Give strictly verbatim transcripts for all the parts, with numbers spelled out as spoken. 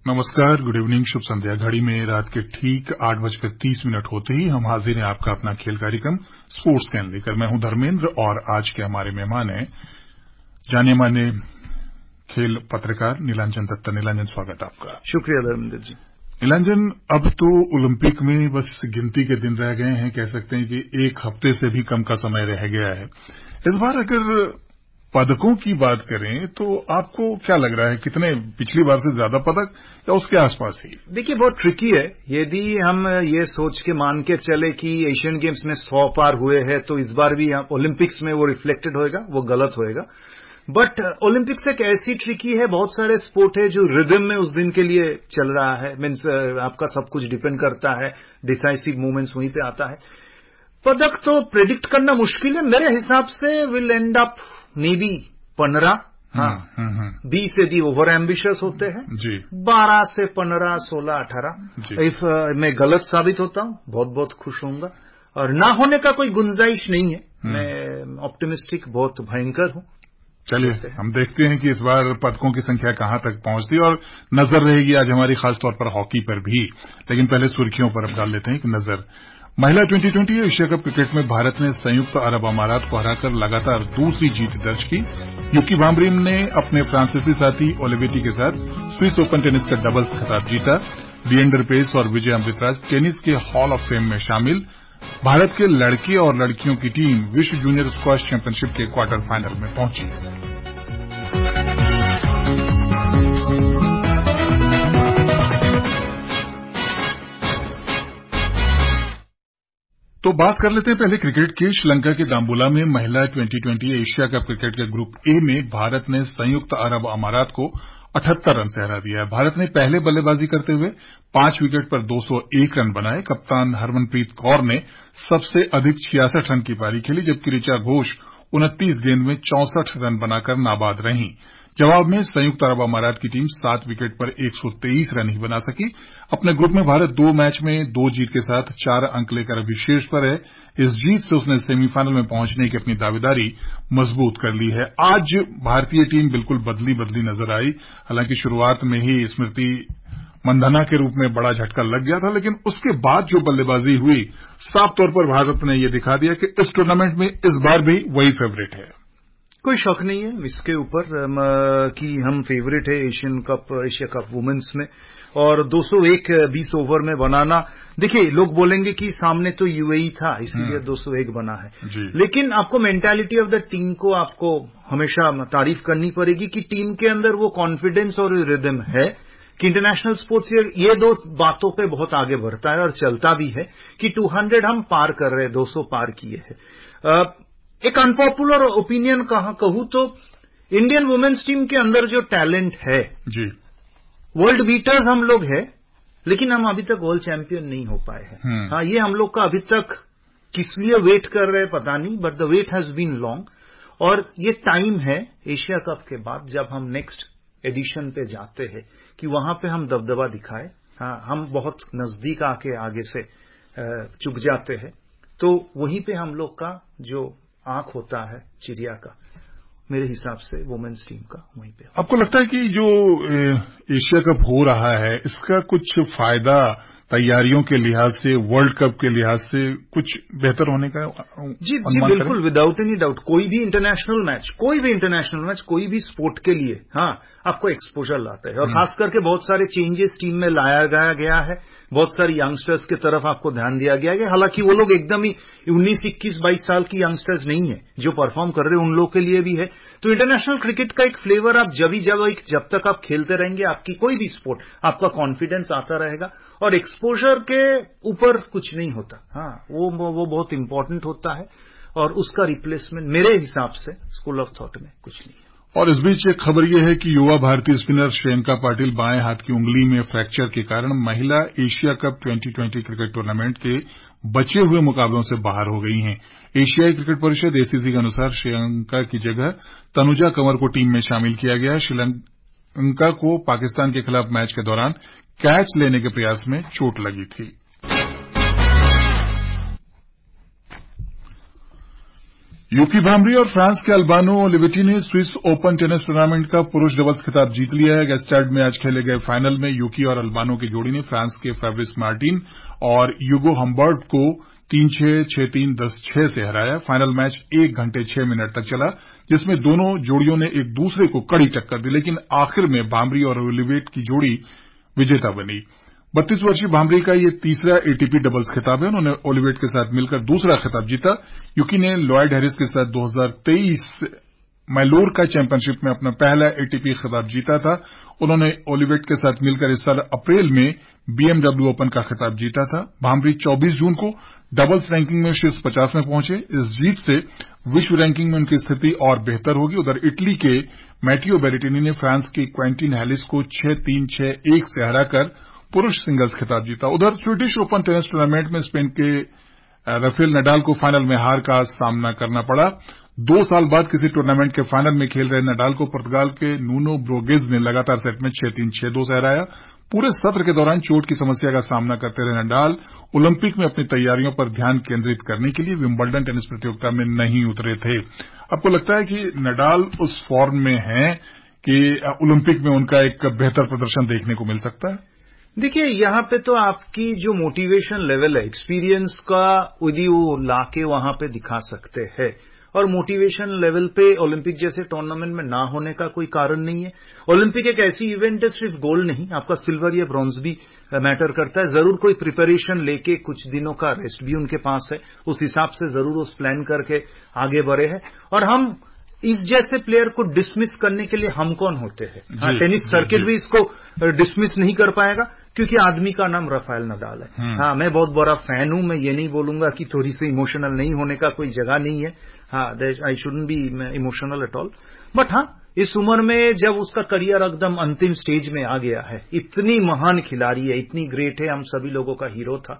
नमस्कार, good evening, शुभ संध्या। घड़ी में रात के ठीक आठ बजकर तीस मिनट होते ही हम हाजिर हैं आपका अपना खेल कार्यक्रम स्पोर्ट्स कैन लेकर। मैं हूं धर्मेंद्र और आज के हमारे मेहमान हैं जाने माने खेल पत्रकार नीलांजन दत्ता। नीलांजन, स्वागत आपका। शुक्रिया धर्मेंद्र जी। नीलांजन, अब तो ओलंपिक में बस गिनती के दिन रह गए हैं। कह सकते हैं कि एक हफ्ते से भी कम का समय रह गया है। इस बार अगर पदकों की बात करें तो आपको क्या लग रहा है, कितने पिछली बार से ज्यादा पदक या उसके आसपास ही? देखिए, बहुत ट्रिकी है। यदि हम ये सोच के मान के चले कि एशियन गेम्स में सौ पार हुए हैं तो इस बार भी ओलंपिक्स में वो रिफ्लेक्टेड होएगा, वो गलत होएगा। बट ओलंपिक्स एक ऐसी ट्रिकी है, बहुत सारे स्पोर्ट है जो रिदम में उस दिन के लिए चल रहा है। मीन्स आपका सब कुछ डिपेंड करता है, डिसाइसिव मोमेंट्स वहीं पे आता है। पदक तो प्रेडिक्ट करना मुश्किल है। मेरे हिसाब से will end up maybe पंद्रह। हाँ, बीस यदि ओवर एम्बिशियस होते हैं जी, बारह से पंद्रह, सोलह, अठारह। इफ मैं गलत साबित होता हूं, बहुत बहुत खुश होऊंगा और ना होने का कोई गुंजाइश नहीं है। मैं ऑप्टिमिस्टिक बहुत भयंकर हूं। चलिए, हम देखते हैं कि इस बार पदकों की संख्या कहां तक पहुंचती है और नजर रहेगी आज हमारी खासतौर पर हॉकी पर भी। लेकिन पहले सुर्खियों पर अब डाल लेते हैं एक नजर। महिला twenty twenty Asia cup cricket में भारत ने संयुक्त अरब अमारात को हराकर लगातार दूसरी जीत दर्ज की। युकी भाम्बरिन ने अपने फ्रांसीसी साथी ओलिवेटी के साथ स्विस ओपन टेनिस का डबल्स खिताब जीता। लिएंडर पेस और विजय अमृतराज टेनिस के हॉल ऑफ फेम में शामिल। भारत के लड़के और लड़कियों की टीम विश्व जूनियर स्क्वैश चैंपियनशिप के क्वार्टर फाइनल में पहुंची। तो बात कर लेते हैं पहले क्रिकेट की। श्रीलंका के दाम्बुला में महिला twenty twenty Asia cup cricket के ग्रुप ए में भारत ने संयुक्त अरब अमारात को अठहत्तर रन से हरा दिया है। भारत ने पहले बल्लेबाजी करते हुए पांच विकेट पर दो सौ एक रन बनाए। कप्तान हरमनप्रीत कौर ने सबसे अधिक छियासठ रन की पारी खेली, जबकि ऋचा घोष उनतीस गेंद में चौसठ रन बनाकर नाबाद रहीं। जवाब में संयुक्त अरब अमारात की टीम सात विकेट पर एक सौ तेईस रन ही बना सकी। अपने ग्रुप में भारत दो मैच में दो जीत के साथ चार अंक लेकर अभी शीर्ष पर है। इस जीत से उसने सेमीफाइनल में पहुंचने की अपनी दावेदारी मजबूत कर ली है। आज भारतीय टीम बिल्कुल बदली बदली नजर आई। हालांकि शुरुआत में ही स्मृति मंधाना के रूप में बड़ा झटका लग गया था, लेकिन उसके बाद जो बल्लेबाजी हुई, साफ तौर पर भारत ने यह दिखा दिया कि इस टूर्नामेंट में इस बार भी वही फेवरेट है। कोई शक नहीं है इसके ऊपर कि हम फेवरेट है Asian cup, Asia cup women's में। और दो सौ एक बीस ओवर में बनाना, देखिए लोग बोलेंगे कि सामने तो यूएई था इसलिए दो सौ एक बना है, लेकिन आपको मेंटालिटी ऑफ द टीम को आपको हमेशा तारीफ करनी पड़ेगी कि टीम के अंदर वो कॉन्फिडेंस और रिदम है कि इंटरनेशनल स्पोर्ट्स ये दो बातों पे बहुत आगे बढ़ता है और चलता भी है कि दो सौ हम पार कर रहे हैं, दो सौ पार किए हैं। एक अनपॉपुलर ओपिनियन कहा कहूं तो इंडियन वुमेन्स टीम के अंदर जो टैलेंट है जी, वर्ल्ड बीटर्स हम लोग हैं, लेकिन हम अभी तक वर्ल्ड चैंपियन नहीं हो पाए हैं। हाँ, ये हम लोग का अभी तक किस लिए वेट कर रहे हैं पता नहीं, but the wait has been long. और ये टाइम है एशिया कप के बाद जब हम नेक्स्ट एडिशन पे जाते हैं कि वहां पे हम दबदबा दिखाए। हाँ, हम बहुत नजदीक आके आगे से चुक जाते हैं, तो वहीं पे हम लोग का जो आंख होता है चिड़िया का, मेरे हिसाब से वुमेन्स टीम का वहीं पे। आपको लगता है कि जो एशिया कप हो रहा है इसका कुछ फायदा तैयारियों के लिहाज से, वर्ल्ड कप के लिहाज से कुछ बेहतर होने का जी जी बिल्कुल, विदाउट एनी डाउट। कोई भी इंटरनेशनल मैच कोई भी इंटरनेशनल मैच कोई भी स्पोर्ट के लिए हाँ आपको एक्सपोजर लाता है, और खास करके बहुत सारे चेंजेस टीम में लाया गया गया है। बहुत सारी यंगस्टर्स की तरफ आपको ध्यान दिया गया है। हालांकि वो लोग एकदम ही उन्नीस, इक्कीस, बाईस साल की यंगस्टर्स नहीं है जो परफॉर्म कर रहे हैं, उन लोग के लिए भी है। तो इंटरनेशनल क्रिकेट का एक फ्लेवर आप जब ही जब जब तक आप खेलते रहेंगे, आपकी कोई भी स्पोर्ट, आपका कॉन्फिडेंस आता रहेगा और एक्सपोजर के ऊपर कुछ नहीं होता। हाँ, वो वो बहुत इंपॉर्टेंट होता है और उसका रिप्लेसमेंट मेरे हिसाब से स्कूल ऑफ थॉट में कुछ नहीं है। और इस बीच एक खबर यह है कि युवा भारतीय स्पिनर श्रेयंका पाटिल बाएं हाथ की उंगली में फ्रैक्चर के कारण महिला Asia cup twenty twenty cricket tournament के बचे हुए मुकाबलों से बाहर हो गई हैं। एशियाई क्रिकेट परिषद एसीसी के अनुसार श्रेयंका की जगह तनुजा कंवर को टीम में शामिल किया गया। श्रीलंका को पाकिस्तान के खिलाफ मैच के दौरान कैच लेने के प्रयास में चोट लगी थी। यूकी भांबरी और फ्रांस के अल्बानो ओलिवेटी ने स्विस ओपन टेनिस टूर्नामेंट का पुरुष डबल्स खिताब जीत लिया है। गेस्टाड में आज खेले गए फाइनल में यूकी और अल्बानो की जोड़ी ने फ्रांस के फैब्रिस मार्टिन और यूगो हम्बर्ट को तीन छह, छह तीन, दस छह से हराया। फाइनल मैच एक घंटे छह मिनट तक चला, जिसमें दोनों जोड़ियों ने एक दूसरे को कड़ी टक्कर दी, लेकिन आखिर में भांबरी और ओलिवेट की जोड़ी विजेता बनी। बत्तीस वर्षीय भांबरी का ये तीसरा एटीपी डबल्स खिताब है। उन्होंने ओलिवेट के साथ मिलकर दूसरा खिताब जीता। यूकी ने लॉयड हैरिस के साथ दो हज़ार तेईस मैलोर्का चैंपियनशिप में अपना पहला एटीपी खिताब जीता था। उन्होंने ओलिवेट के साथ मिलकर इस साल अप्रैल में बीएमडब्ल्यू ओपन का खिताब जीता था। भांबरी चौबीस जून को डबल्स रैंकिंग में शीर्ष पचास में पहुंचे। इस जीत से विश्व रैंकिंग में उनकी स्थिति और बेहतर होगी। उधर इटली के मैटियो बेरेटिनी ने फ्रांस के क्वेंटिन हैलिस को छह तीन, छह एक से हराकर पुरुष सिंगल्स खिताब जीता। उधर स्वीडिश ओपन टेनिस टूर्नामेंट में स्पेन के राफेल नडाल को फाइनल में हार का सामना करना पड़ा। दो साल बाद किसी टूर्नामेंट के फाइनल में खेल रहे नडाल को पुर्तगाल के नूनो ब्रोगेज ने लगातार सेट में छह तीन, छह दो से हराया। पूरे सत्र के दौरान चोट की समस्या का सामना करते रहे नडाल ओलंपिक में अपनी तैयारियों पर ध्यान केंद्रित करने के लिए विंबलडन टेनिस प्रतियोगिता में नहीं उतरे थे। आपको लगता है कि नडाल उस फॉर्म में हैं कि ओलंपिक में उनका एक बेहतर प्रदर्शन देखने को मिल सकता है? देखिए, यहां पे तो आपकी जो मोटिवेशन लेवल है, एक्सपीरियंस का यदि वो लाके वहां पे दिखा सकते हैं, और मोटिवेशन लेवल पे ओलंपिक जैसे टूर्नामेंट में ना होने का कोई कारण नहीं है। ओलंपिक एक ऐसी इवेंट है, सिर्फ गोल्ड नहीं, आपका सिल्वर या ब्रॉन्ज भी मैटर करता है। जरूर कोई प्रिपरेशन लेके कुछ दिनों का रेस्ट भी उनके पास है, उस हिसाब से जरूर उस प्लान करके आगे बढ़े हैं। और हम इस जैसे प्लेयर को डिसमिस करने के लिए हम कौन होते हैं? हाँ, टेनिस सर्किट भी इसको डिसमिस नहीं कर पाएगा, क्योंकि आदमी का नाम राफेल नडाल है। हाँ, मैं बहुत बड़ा फैन हूं। मैं ये नहीं बोलूंगा कि थोड़ी सी इमोशनल नहीं होने का कोई जगह नहीं है। हाँ, I shouldn't be emotional at all, but हाँ, इस उम्र में जब उसका करियर एकदम अंतिम स्टेज में आ गया है, इतनी महान खिलाड़ी है, इतनी ग्रेट है, हम सभी लोगों का हीरो था,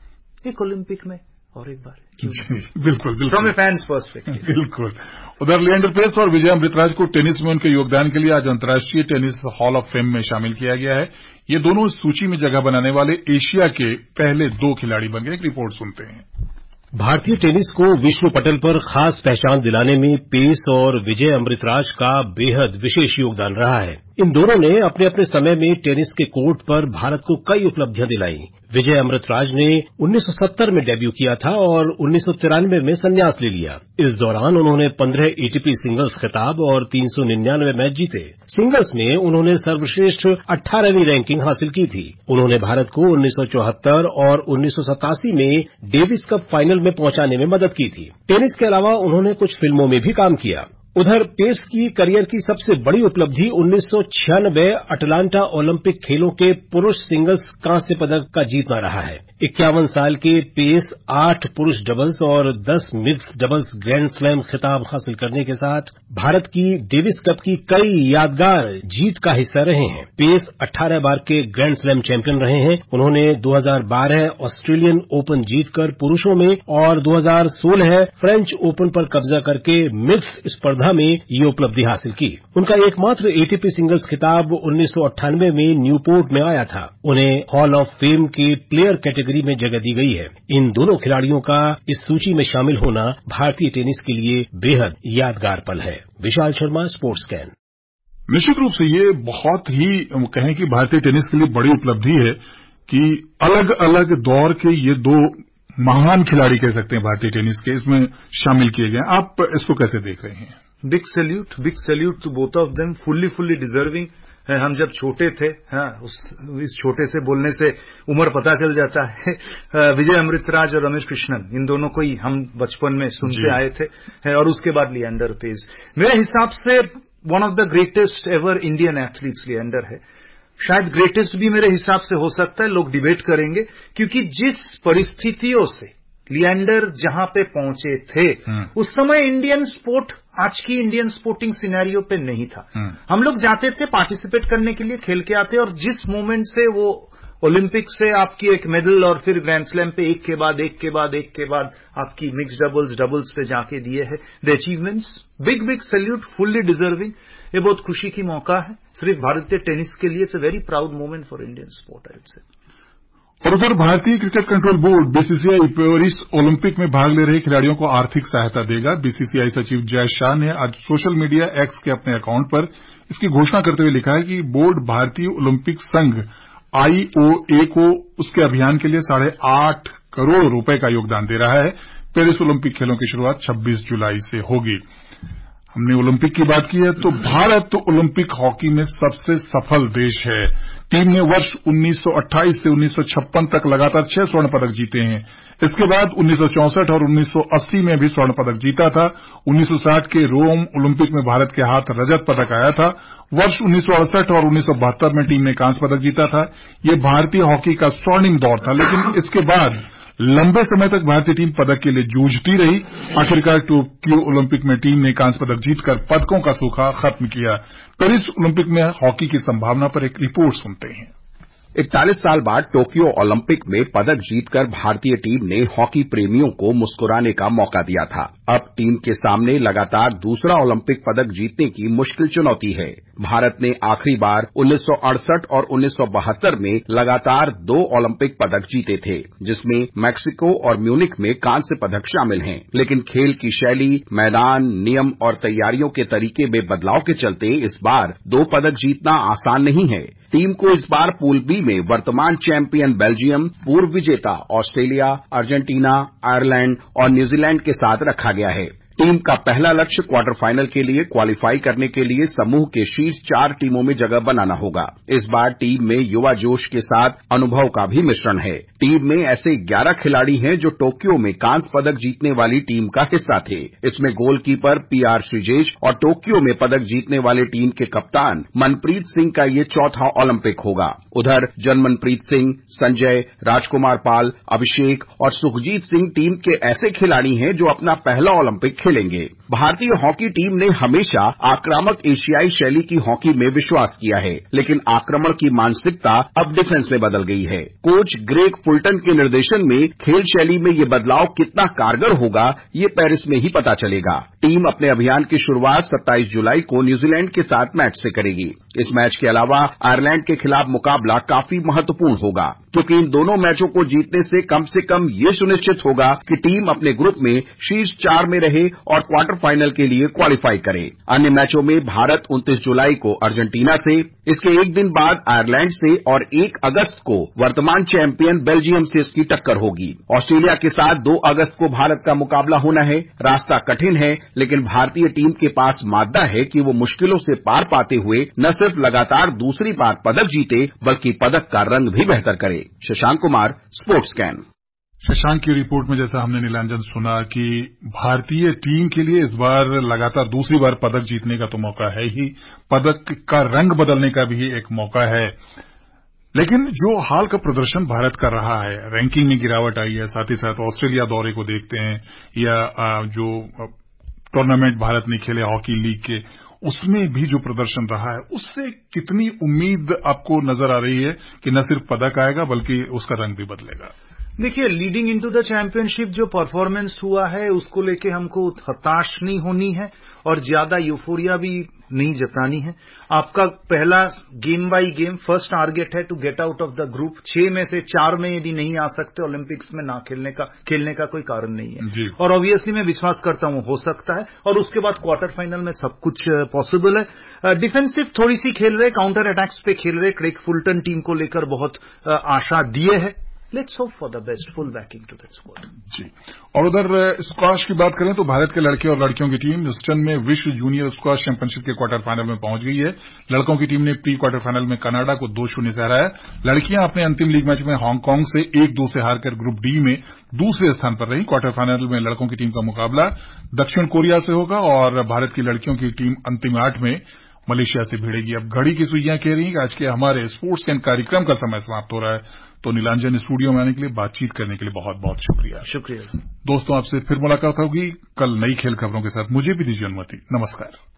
एक ओलंपिक में और एक बार बिल्कुल बिल्कुल फ्रॉम ए फैंस पर्सपेक्टिव। बिल्कुल। उधर लिएंडर पेस और विजय अमृतराज को टेनिस में उनके योगदान के लिए आज अंतर्राष्ट्रीय टेनिस हॉल ऑफ फेम में शामिल किया गया है। ये दोनों इस सूची में जगह बनाने वाले एशिया के पहले दो खिलाड़ी बन गए। एक रिपोर्ट सुनते हैं। भारतीय टेनिस को विश्व पटल पर खास पहचान दिलाने में पेस और विजय अमृतराज का बेहद विशेष योगदान रहा है। इन दोनों ने अपने अपने समय में टेनिस के कोर्ट पर भारत को कई उपलब्धियां दिलाई। विजय अमृतराज ने उन्नीस सौ सत्तर में डेब्यू किया था और उन्नीस सौ तिरानवे में संन्यास ले लिया। इस दौरान उन्होंने पंद्रह एटीपी सिंगल्स खिताब और तीन सौ निन्यानवे मैच जीते। सिंगल्स में उन्होंने सर्वश्रेष्ठ अठारहवीं रैंकिंग हासिल की थी। उन्होंने भारत को उन्नीस सौ चौहत्तर और उन्नीस सौ सतासी में डेविस कप फाइनल में पहुंचाने में मदद की थी। टेनिस के अलावा उन्होंने कुछ फिल्मों में भी काम किया। उधर पेस की करियर की सबसे बड़ी उपलब्धि उन्नीस सौ छियानवे अटलांटा ओलंपिक खेलों के पुरुष सिंगल्स कांस्य पदक का जीतना रहा है। इक्यावन साल के पेस आठ पुरुष डबल्स और दस मिक्स डबल्स ग्रैंड स्लैम खिताब हासिल करने के साथ भारत की डेविस कप की कई यादगार जीत का हिस्सा रहे हैं। पेस अठारह बार के ग्रैंड स्लैम चैंपियन रहे हैं। उन्होंने दो हज़ार बारह ऑस्ट्रेलियन ओपन जीतकर पुरुषों में और दो हज़ार सोलह फ्रेंच ओपन पर कब्जा करके मिक्स स्पर्धा में ये उपलब्धि हासिल की। उनका एकमात्र एटीपी सिंगल्स खिताब उन्नीस सौ अट्ठानवे में न्यूपोर्ट में आया था। उन्हें हॉल ऑफ फेम के प्लेयर कैटेगरी में जगह दी गई है। इन दोनों खिलाड़ियों का इस सूची में शामिल होना भारतीय टेनिस के लिए बेहद यादगार पल है। विशाल शर्मा, स्पोर्ट्स कैन। निश्चित रूप से ये बहुत ही कहें कि भारतीय टेनिस के लिए बड़ी उपलब्धि है कि अलग अलग दौर के ये दो महान खिलाड़ी कह सकते हैं भारतीय टेनिस के, इसमें शामिल किए गए। आप इसको कैसे देख रहे हैं? Big salute, big salute to both of them, fully fully deserving. हम जब छोटे थे, हाँ, उस इस छोटे से बोलने से उम्र पता चल जाता है। विजय अमृतराज और रमेश कृष्णन, इन दोनों को ही हम बचपन में सुनते आए थे, और उसके बाद लिएंडर पेस। मेरे हिसाब से one of the greatest ever Indian athletes Leander है। शायद ग्रेटेस्ट भी मेरे हिसाब से हो सकता है, लोग डिबेट करेंगे, क्योंकि जिस परिस्थितियों से लिएंडर जहां पे पहुंचे थे, उस समय इंडियन स्पोर्ट आज की इंडियन स्पोर्टिंग सिनेरियो पे नहीं था। हम लोग जाते थे पार्टिसिपेट करने के लिए, खेल के आते, और जिस मोमेंट से वो ओलंपिक से आपकी एक मेडल और फिर ग्रैंड स्लैम पे एक के बाद एक के बाद एक के बाद आपकी मिक्स डबल्स डबल्स पे जाके दिए हैं the achievements, big big salute, fully deserving. ये बहुत खुशी की मौका है सिर्फ भारतीय टेनिस के लिए। It's a very proud moment for Indian sport, I would say. और उधर भारतीय cricket control board BCCI Paris Olympic में भाग ले रहे खिलाड़ियों को आर्थिक सहायता देगा। बीसीसीआई सचिव जय शाह ने आज सोशल मीडिया एक्स के अपने अकाउंट पर इसकी घोषणा करते हुए लिखा है कि बोर्ड भारतीय ओलंपिक संघ आईओए को उसके अभियान के लिए साढ़े आठ करोड़ रुपए का योगदान दे रहा है। पेरिस ओलंपिक खेलों की शुरुआत छब्बीस जुलाई से होगी। हमने ओलंपिक की बात की है तो भारत तो ओलंपिक हॉकी में सबसे सफल देश है। टीम ने वर्ष उन्नीस सौ अट्ठाईस से उन्नीस सौ छप्पन तक लगातार छह स्वर्ण पदक जीते हैं। इसके बाद उन्नीस सौ चौसठ और उन्नीस सौ अस्सी में भी स्वर्ण पदक जीता था। उन्नीस सौ साठ के रोम ओलंपिक में भारत के हाथ रजत पदक आया था। वर्ष उन्नीस सौ अड़सठ और उन्नीस सौ बहत्तर में टीम ने कांस्य पदक जीता था। ये भारतीय हॉकी का स्वर्णिम दौर था, लेकिन इसके बाद लंबे समय तक भारतीय टीम पदक के लिए जूझती रही। आखिरकार टोक्यो ओलंपिक में टीम ने कांस्य पदक जीतकर पदकों का सूखा खत्म किया। पेरिस ओलंपिक में हॉकी की संभावना पर एक रिपोर्ट सुनते हैं। इकतालीस साल बाद टोक्यो ओलंपिक में पदक जीतकर भारतीय टीम ने हॉकी प्रेमियों को मुस्कुराने का मौका दिया था। अब टीम के सामने लगातार दूसरा ओलंपिक पदक जीतने की मुश्किल चुनौती है। भारत ने आखिरी बार उन्नीस सौ अड़सठ और उन्नीस सौ बहत्तर में लगातार दो ओलंपिक पदक जीते थे, जिसमें मैक्सिको और म्यूनिख में कांस्य पदक शामिल हैं। लेकिन खेल की शैली, मैदान, नियम और तैयारियों के तरीके में बदलाव के चलते इस बार दो पदक जीतना आसान नहीं है। टीम को इस बार पूल बी में वर्तमान चैंपियन बेल्जियम, पूर्व विजेता ऑस्ट्रेलिया, अर्जेंटीना, आयरलैंड और न्यूजीलैंड के साथ रखा गया है। टीम का पहला लक्ष्य क्वार्टर फाइनल के लिए क्वालिफाई करने के लिए समूह के शीर्ष चार टीमों में जगह बनाना होगा। इस बार टीम में युवा जोश के साथ अनुभव का भी मिश्रण है। टीम में ऐसे ग्यारह खिलाड़ी हैं जो टोक्यो में कांस्य पदक जीतने वाली टीम का हिस्सा थे। इसमें गोलकीपर पीआर श्रीजेश और टोक्यो में पदक जीतने वाले टीम के कप्तान मनप्रीत सिंह का ये चौथा ओलंपिक होगा। उधर जनमनप्रीत सिंह, संजय, राजकुमार पाल, अभिषेक और सुखजीत सिंह टीम के ऐसे खिलाड़ी हैं जो अपना पहला ओलंपिक खेलेंगे। भारतीय हॉकी टीम ने हमेशा आक्रामक एशियाई शैली की हॉकी में विश्वास किया है, लेकिन आक्रमण की मानसिकता अब डिफेंस में बदल गई है। कोच ग्रेग फुलटन के निर्देशन में खेल शैली में ये बदलाव कितना कारगर होगा, ये पेरिस में ही पता चलेगा। टीम अपने अभियान की शुरुआत सत्ताईस जुलाई को न्यूजीलैंड के साथ मैच से करेगी। इस मैच के अलावा आयरलैंड के खिलाफ मुकाबला काफी महत्वपूर्ण होगा, क्योंकि इन दोनों मैचों को जीतने से कम से कम ये सुनिश्चित होगा कि टीम अपने ग्रुप में शीर्ष चार में रहे और क्वार्टर फाइनल के लिए क्वालिफाई करे। अन्य मैचों में भारत उनतीस जुलाई को अर्जेंटीना से, इसके एक दिन बाद आयरलैंड से और एक अगस्त को वर्तमान चैंपियन बेल्जियम से इसकी टक्कर होगी। ऑस्ट्रेलिया के साथ दो अगस्त को भारत का मुकाबला होना है। रास्ता कठिन है, लेकिन भारतीय टीम के पास मादा है कि वो मुश्किलों से पार पाते हुए न सिर्फ लगातार दूसरी बार पदक जीते, बल्कि पदक का रंग भी बेहतर करे। शशांक कुमार, स्पोर्ट्स कैन। शशांक की रिपोर्ट में जैसा हमने नीलांजन सुना कि भारतीय टीम के लिए इस बार लगातार दूसरी बार पदक जीतने का तो मौका है ही, पदक का रंग बदलने का भी एक मौका है। लेकिन जो हाल का प्रदर्शन भारत कर रहा है, रैंकिंग में गिरावट आई है, साथ ही साथ ऑस्ट्रेलिया दौरे को देखते हैं या जो टूर्नामेंट भारत ने खेले हॉकी लीग के, उसमें भी जो प्रदर्शन रहा है, उससे कितनी उम्मीद आपको नजर आ रही है कि न सिर्फ पदक आएगा बल्कि उसका रंग भी बदलेगा? देखिए, लीडिंग इनटू द चैंपियनशिप जो परफॉर्मेंस हुआ है उसको लेके हमको हताश नहीं होनी है और ज्यादा यूफोरिया भी नहीं जतानी है। आपका पहला game by game first target है to get out of the group. छह में से चार में यदि नहीं आ सकते ओलंपिक्स में ना खेलने का खेलने का कोई कारण नहीं है। और ऑब्वियसली मैं विश्वास करता हूं हो सकता है, और उसके बाद क्वार्टर फाइनल में सब कुछ पॉसिबल है। डिफेंसिव थोड़ी सी खेल रहे, काउंटर अटैक्स पे खेल रहे, क्रेग फुलटन टीम को लेकर बहुत आशा दिए है। Let's hope for the best, full backing to that sport. जी। और उधर स्क्वाश की बात करें तो भारत के लड़के और लड़कियों की टीम ह्यूस्टन में विश्व जूनियर स्क्वाश चैंपियनशिप के क्वार्टर फाइनल में पहुंच गई है। लड़कों की टीम ने प्री क्वार्टर फाइनल में कनाडा को दो शून्य से हराया। लड़कियां अपने अंतिम लीग मैच में हांगकांग से एक दो से हारकर ग्रुप डी में दूसरे स्थान पर रही। क्वार्टर फाइनल में लड़कों की टीम का मुकाबला दक्षिण कोरिया से होगा और भारत की लड़कियों की टीम अंतिम आठ में मलेशिया से भिड़ेगी। अब घड़ी की सुइयां कह रही हैं कि आज के हमारे स्पोर्ट्स कैन कार्यक्रम का समय समाप्त हो रहा है, तो नीलांजन स्टूडियो में आने के लिए, बातचीत करने के लिए बहुत बहुत शुक्रिया। शुक्रिया दोस्तों, आपसे फिर मुलाकात होगी कल नई खेल खबरों के साथ। मुझे भी दीजिए अनुमति। नमस्कार।